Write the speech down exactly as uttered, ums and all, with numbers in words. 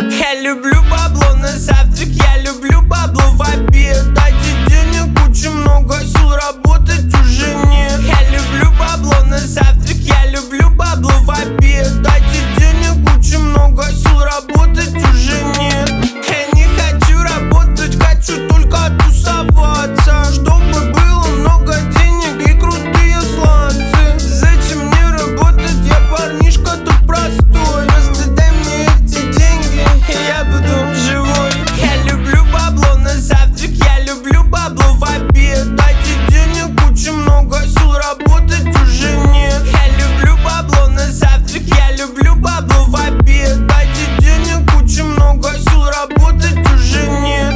Я люблю бабло на завтрак, я люблю бабло в обед. Дайте денег, очень много сил, работать уже нет. Я люблю бабло на завтрак, я люблю бабло в обед. Дайте денег, очень много сил, работать уже нет. Я не хочу работать, хочу только тусоваться, чтобы было много денег и крутые сланцы. Зачем мне работать, я парнишка тут простой. Просто дай мне эти деньги, и я буду живой. Я люблю бабло на завтрак, я люблю бабло в обед. Дайте денег, очень много сил, работать уже нет. Я люблю бабло на завтрак, я люблю бабло в обед. Дайте денег, очень много сил, работать уже нет.